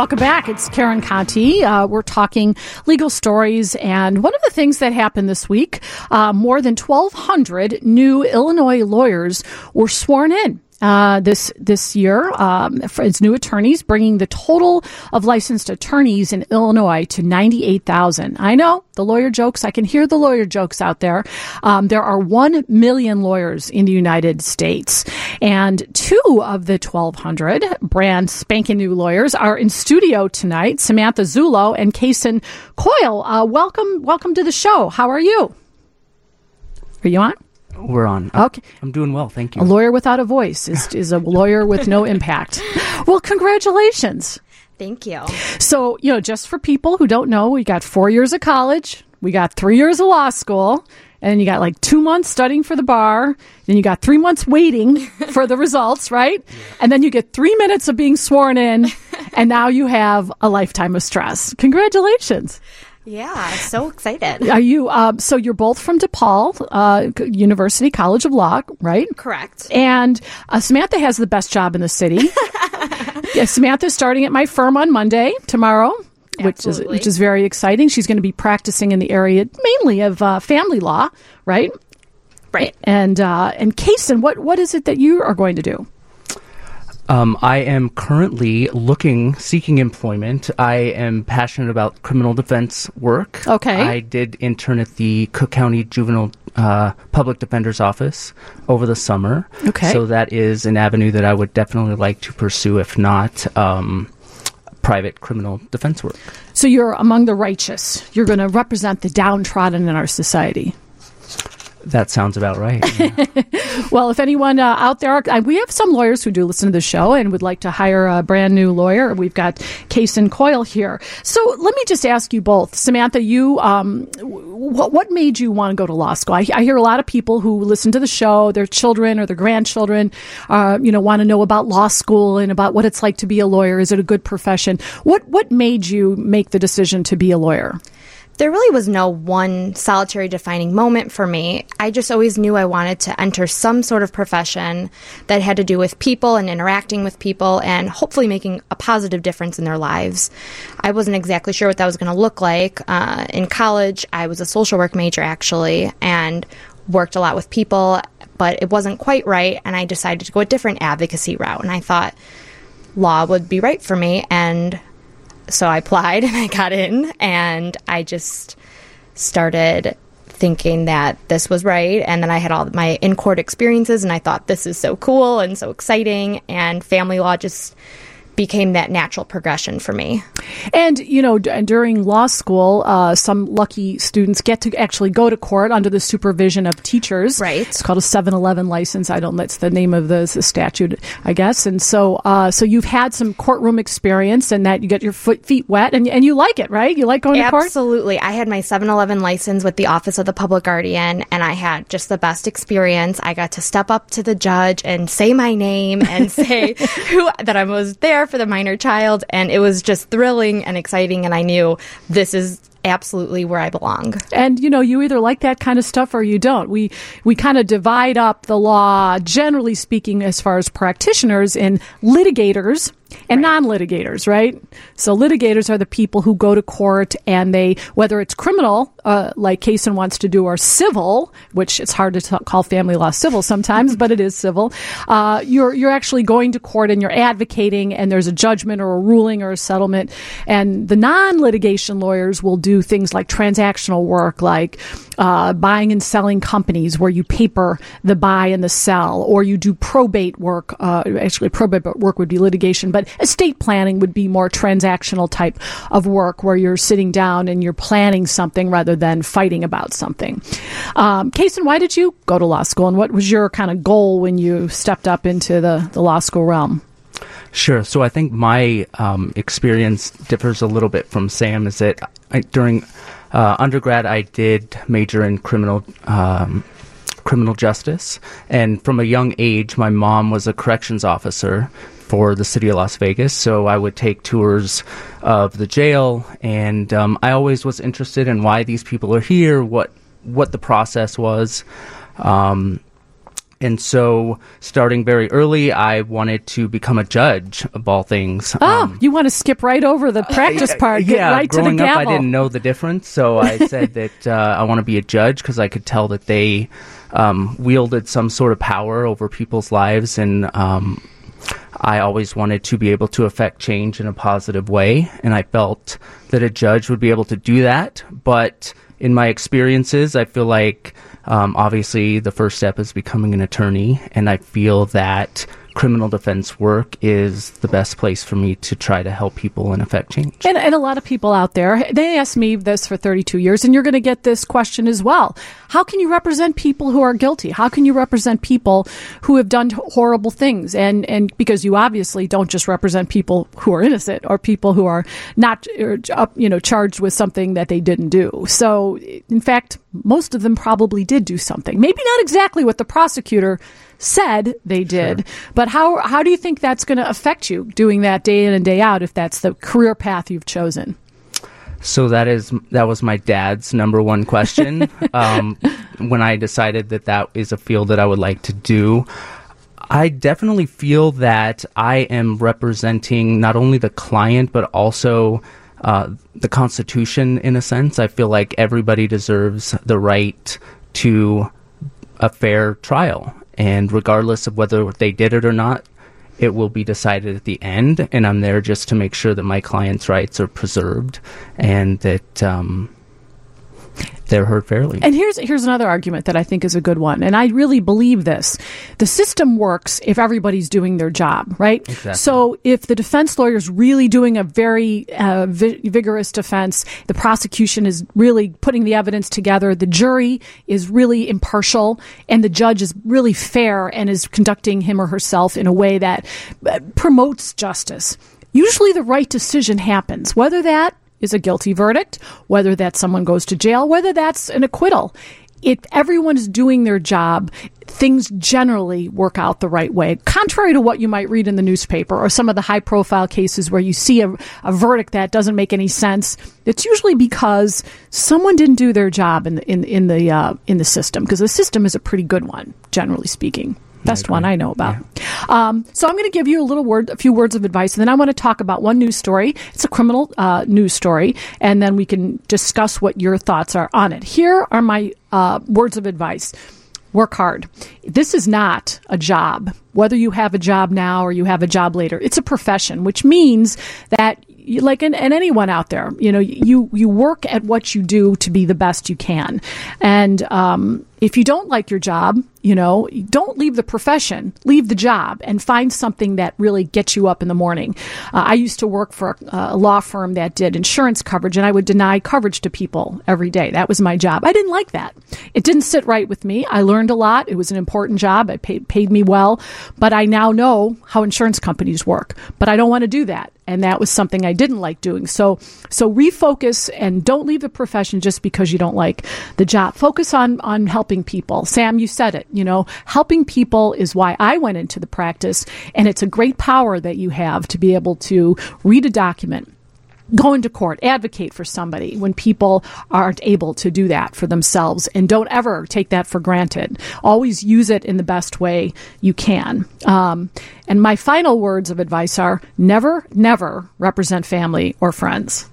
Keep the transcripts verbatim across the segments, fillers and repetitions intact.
Welcome back. It's Karen Conti. Uh, we're talking legal stories, and one of the things that happened this week, uh, more than twelve hundred new Illinois lawyers were sworn in. Uh, this this year, um, as new attorneys, bringing the total of licensed attorneys in Illinois to ninety-eight thousand. I know the lawyer jokes. I can hear the lawyer jokes out there. Um, there are one million lawyers in the United States, and two of the twelve hundred brand spanking new lawyers are in studio tonight. Samantha Zullo and Kason Coyle. Uh, welcome, welcome to the show. How are you? Are you on? We're on. Okay. I'm doing well, thank you. A lawyer without a voice is, is a lawyer with no impact. Well, congratulations. Thank you. So, you know, just for people who don't know, we got four years of college, we got three years of law school, and you got like two months studying for the bar, then you got three months waiting for the results, right? Yeah. And then you get three minutes of being sworn in, and now you have a lifetime of stress. Congratulations. Yeah, so excited. Are you, uh, so you're both from DePaul uh, University College of Law, right? Correct. And uh, Samantha has the best job in the city. Yeah, Samantha's starting at my firm on Monday, tomorrow, which is which is very exciting. She's going to be practicing in the area mainly of uh, family law, right? Right. And uh, and Kason, what what is it that you are going to do? Um, I am currently looking, seeking employment. I am passionate about criminal defense work. Okay. I did intern at the Cook County Juvenile uh, Public Defender's Office over the summer. Okay. So that is an avenue that I would definitely like to pursue, if not um, private criminal defense work. So you're among the righteous. You're going to represent the downtrodden in our society. That sounds about right. Yeah. Well, if anyone uh, out there, uh, we have some lawyers who do listen to the show and would like to hire a brand new lawyer. We've got Kason Coyle here. So let me just ask you both. Samantha, you, um, what, what made you want to go to law school? I, I hear a lot of people who listen to the show, their children or their grandchildren, uh, you know, want to know about law school and about what it's like to be a lawyer. Is it a good profession? What, what made you make the decision to be a lawyer? There really was no one solitary defining moment for me. I just always knew I wanted to enter some sort of profession that had to do with people and interacting with people and hopefully making a positive difference in their lives. I wasn't exactly sure what that was going to look like. Uh, in college, I was a social work major, actually, and worked a lot with people, but it wasn't quite right, and I decided to go a different advocacy route, and I thought law would be right for me, and so I applied and I got in, and I just started thinking that this was right. And then I had all my in-court experiences, and I thought this is so cool and so exciting, and family law just became that natural progression for me. And, you know, d- during law school, uh, some lucky students get to actually go to court under the supervision of teachers. Right. It's called a seven eleven license. I don't, that's the name of the, the statute, I guess. And so, uh, so you've had some courtroom experience, and that you get your foot, feet wet, and, and you like it, right? You like going to court? Absolutely. I had my seven eleven license with the Office of the Public Guardian, and I had just the best experience. I got to step up to the judge and say my name and say who that I was there for the minor child, and it was just thrilling and exciting, and I knew this is absolutely where I belong. And, you know, you either like that kind of stuff or you don't. We we kind of divide up the law, generally speaking, as far as practitioners, in litigators and right. non-litigators, right? So litigators are the people who go to court, and they, whether it's criminal, uh, like Kason wants to do, or civil, which it's hard to t- call family law civil sometimes, but it is civil. Uh, you're you're actually going to court and you're advocating, and there's a judgment or a ruling or a settlement. And the non-litigation lawyers will do things like transactional work, like uh, buying and selling companies, where you paper the buy and the sell, or you do probate work. Uh, actually, probate work would be litigation, but estate planning would be more transactional type of work, where you're sitting down and you're planning something rather than fighting about something. Um, Kason, why did you go to law school, and what was your kind of goal when you stepped up into the, the law school realm? Sure. So I think my um, experience differs a little bit from Sam. Is that I, during uh, undergrad, I did major in criminal um, criminal justice, and from a young age, my mom was a corrections officer for the city of Las Vegas, so I would take tours of the jail, and um, I always was interested in why these people are here, what what the process was, um, And so, starting very early, I wanted to become a judge of all things. Oh, um, you want to skip right over the practice part, get yeah, right to the growing gavel. up, I didn't know the difference, so I said that uh, I want to be a judge because I could tell that they um, wielded some sort of power over people's lives, and um, I always wanted to be able to affect change in a positive way, and I felt that a judge would be able to do that. But in my experiences, I feel like um, obviously the first step is becoming an attorney, and I feel that criminal defense work is the best place for me to try to help people and affect change. And, and a lot of people out there, they asked me this for thirty-two years, and you're going to get this question as well. How can you represent people who are guilty? How can you represent people who have done horrible things? And and because you obviously don't just represent people who are innocent or people who are not, you know, charged with something that they didn't do. So, in fact, most of them probably did do something. Maybe not exactly what the prosecutor said they did, sure. But how how do you think that's going to affect you doing that day in and day out if that's the career path you've chosen? So that is that was my dad's number one question um, when I decided that that is a field that I would like to do. I definitely feel that I am representing not only the client but also uh, the Constitution in a sense. I feel like everybody deserves the right to a fair trial. And regardless of whether they did it or not, it will be decided at the end. And I'm there just to make sure that my client's rights are preserved and that um, they're heard fairly. And here's here's another argument that I think is a good one. And I really believe this. The system works if everybody's doing their job, right? Exactly. So if the defense lawyer is really doing a very uh, vi- vigorous defense, the prosecution is really putting the evidence together, the jury is really impartial, and the judge is really fair and is conducting him or herself in a way that uh, promotes justice, usually the right decision happens, whether that is a guilty verdict, whether that someone goes to jail, whether that's an acquittal. If everyone is doing their job, things generally work out the right way, contrary to what you might read in the newspaper or some of the high-profile cases where you see a, a verdict that doesn't make any sense. It's usually because someone didn't do their job in the, in, in the uh, in the system, because the system is a pretty good one, generally speaking. Best I one I know about. Yeah. Um, so I'm going to give you a little word, a few words of advice, and then I want to talk about one news story. It's a criminal uh, news story, and then we can discuss what your thoughts are on it. Here are my uh, words of advice. Work hard. This is not a job. Whether you have a job now or you have a job later, it's a profession, which means that, like in, in anyone out there, you know, you, you work at what you do to be the best you can. And um, if you don't like your job, you know, don't leave the profession, leave the job and find something that really gets you up in the morning. Uh, I used to work for a, a law firm that did insurance coverage, and I would deny coverage to people every day. That was my job. I didn't like that. It didn't sit right with me. I learned a lot. It was an important job. It paid, paid me well, but I now know how insurance companies work, but I don't want to do that. And that was something I didn't like doing. So, so refocus and don't leave the profession just because you don't like the job. Focus on, on helping people. Sam, you said it, you know, helping people is why I went into the practice. And it's a great power that you have to be able to read a document, go into court, advocate for somebody when people aren't able to do that for themselves. And don't ever take that for granted. Always use it in the best way you can. Um, and my final words of advice are never, never represent family or friends.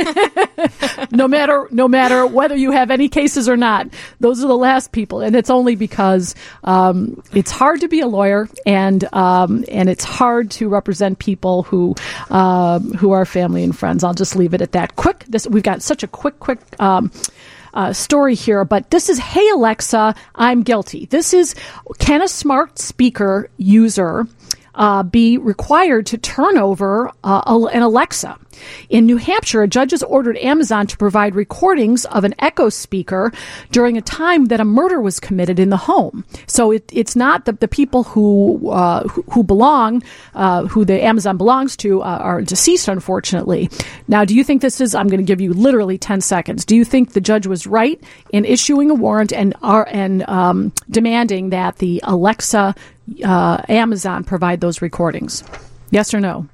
no matter no matter whether you have any cases or not, those are the last people, and it's only because um, it's hard to be a lawyer, and um, and it's hard to represent people who um, who are family and friends. I'll just leave it at that. Quick, this we've got such a quick, quick. Um, Uh, story here, but this is, hey Alexa, I'm guilty. This is, can a smart speaker user uh, be required to turn over uh, an Alexa? In New Hampshire, a judge has ordered Amazon to provide recordings of an Echo speaker during a time that a murder was committed in the home. So it, it's not the, the people who uh, who, who belong, uh, who the Amazon belongs to, uh, are deceased, unfortunately. Now, do you think this is, I'm going to give you literally ten seconds. Do you think the judge was right in issuing a warrant and, uh, and um, demanding that the Alexa uh, Amazon provide those recordings? Yes or no?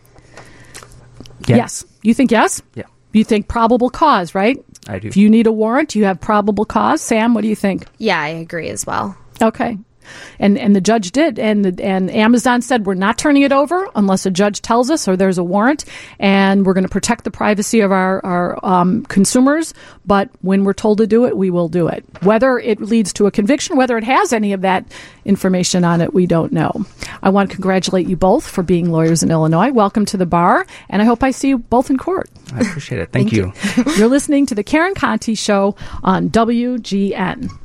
Yeah. Yes. You think yes? Yeah. You think probable cause, right? I do. If you need a warrant, you have probable cause. Sam, what do you think? Yeah, I agree as well. Okay. And and the judge did. And the, and Amazon said, we're not turning it over unless a judge tells us or there's a warrant. And we're going to protect the privacy of our, our um, consumers. But when we're told to do it, we will do it. Whether it leads to a conviction, whether it has any of that information on it, we don't know. I want to congratulate you both for being lawyers in Illinois. Welcome to the bar. And I hope I see you both in court. I appreciate it. Thank, Thank you. you. You're listening to the Karen Conti Show on W G N.